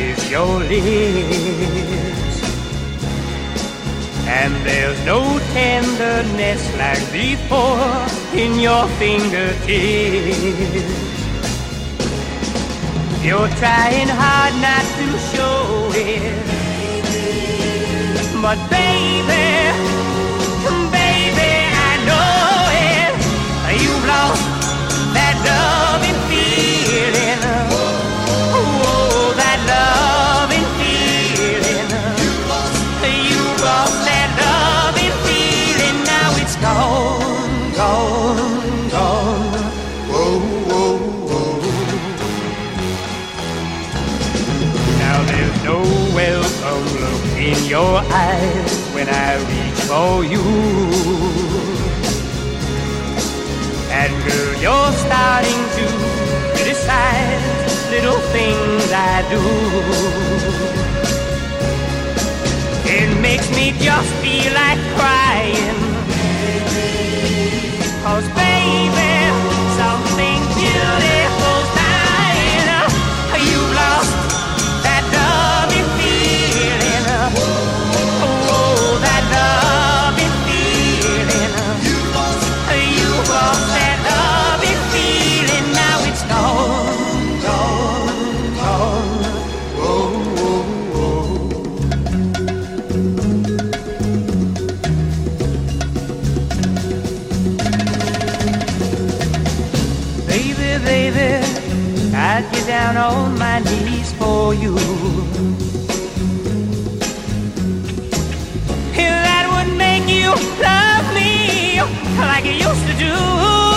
kiss your lips. And there's no tenderness like before in your fingertips. You're trying hard not to show it, but baby, baby, I know it. You've lost that loving feeling. Oh, that loving feeling. You've lost that loving feeling. Now it's gone, gone, gone. Whoa, whoa, whoa. Now there's no welcome look in your eyes when I reach for you. And girl, you're starting to criticize little things I do. It makes me just feel like crying. 'Cause baby, something beautiful's dying. You've lost that loving feeling. Oh, that loving feeling. You've lost that loving feeling. Now it's gone, gone, gone. Oh, oh, oh. Baby, baby, I'd get down on my knees for you. If that would make you love me like you used to do.